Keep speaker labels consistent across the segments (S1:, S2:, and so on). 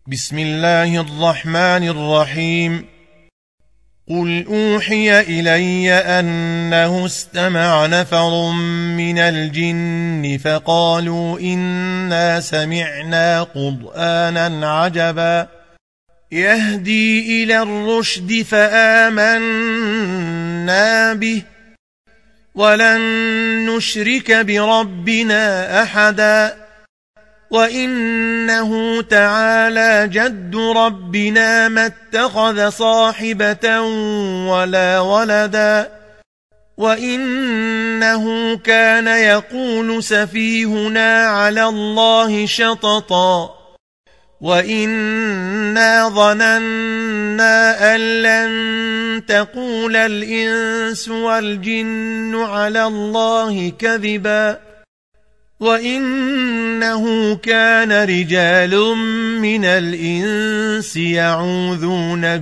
S1: بسم الله الرحمن الرحيم. قل أوحي إلي أنه استمع نفر من الجن فقالوا إنا سمعنا قرآنا عجبا يهدي إلى الرشد فآمنا به ولن نشرك بربنا أحدا وإنه تعالى جد ربنا ما اتخذ صاحبة ولا ولدا وإنه كان يقول سفيهنا على الله شططا وإنا ظننا أن لن تقول الإنس والجن على الله كذبا وإنه كان رجال من الإنس يعوذون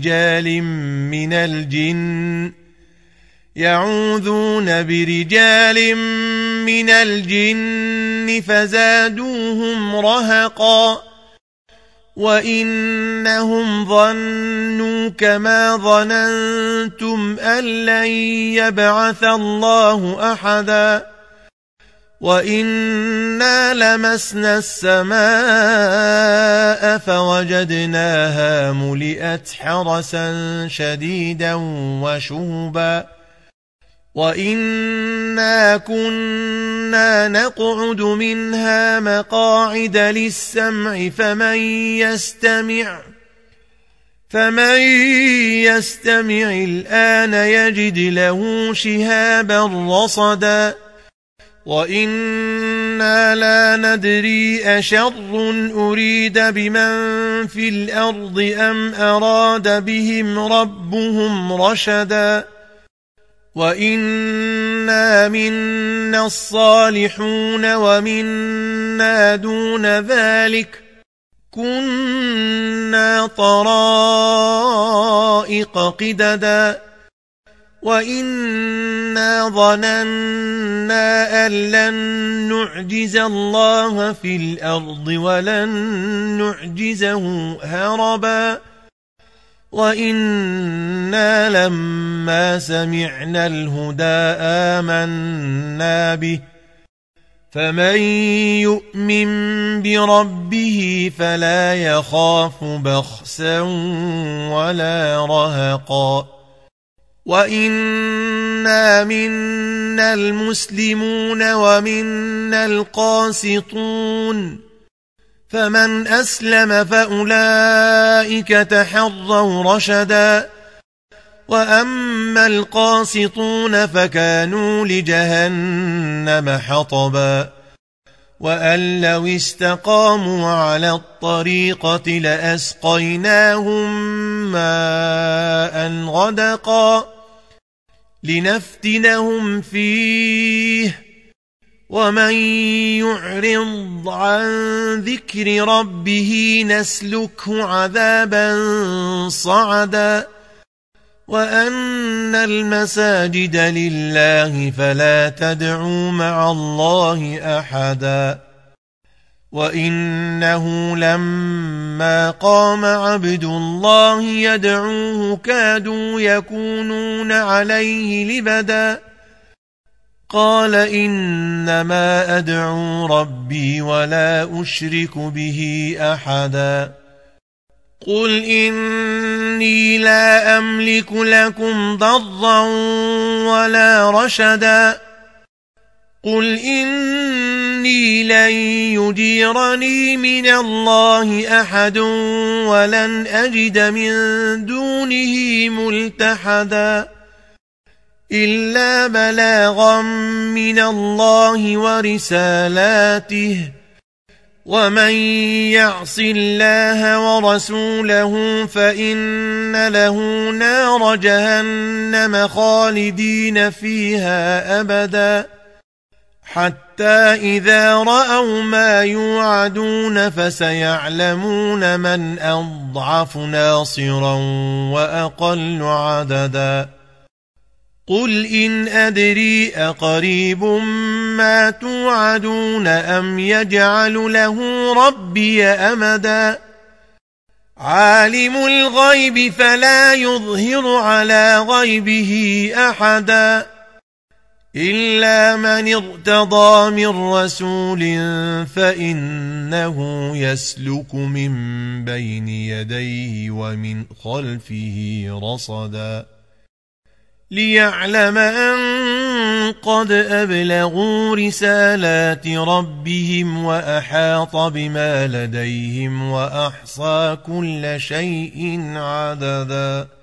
S1: برجال من الجن فزادوهم رهقا وإنهم ظنوا كما ظننتم أن لن يبعث الله أحدا وإنا لمسنا السماء فوجدناها ملئت حرسا شديدا وشهبا وإنا كنا نقعد منها مقاعد للسمع فمن يستمع الآن يجد له شهابا رصدا وإنا لا ندري أشر أريد بمن في الأرض أم أراد بهم ربهم رشدا وإنا منا الصالحون ومنا دون ذلك كنا طرائق قددا وإنا ظننا أن لن نعجز الله في الأرض ولن نعجزه هربا وإنا لما سمعنا الهدى آمنا به فمن يؤمن بربه فلا يخاف بخسا ولا رهقا وإنا منا المسلمون ومنا القاسطون فمن أسلم فأولئك تحروا رشدا وأما القاسطون فكانوا لجهنم حطبا وأن لو استقاموا على الطريقة لأسقيناهم ماء غدقا لنفتنهم فيه ومن يعرض عن ذكر ربه نسلكه عذابا صعدا وأن المساجد لله فلا تدعوا مع الله أحدا وإنه لما قام عبد الله يدعوه كادوا يكونون عليه لبدا قال إنما أدعو ربي ولا أشرك به أحدا قل إني لا أملك لكم ضرا ولا رشدا قل إني لن يجيرني من الله أحد ولن أجد من دونه ملتحدا إلا بلاغا من الله ورسالاته ومن يعص الله ورسوله فإن له نار جهنم خالدين فيها أبدا حتى إذا رأوا ما يوعدون فسيعلمون من أضعف ناصرا وأقل عددا قل إن أدري أقريب ما توعدون أم يجعل له ربي أمدا عالم الغيب فلا يظهر على غيبه أحدا إلا من ارتضى من رسول فإنه يسلك من بين يديه ومن خلفه رصدا ليعلم أن قد أبلغوا رسالات ربهم وأحاط بما لديهم وأحصى كل شيء عددا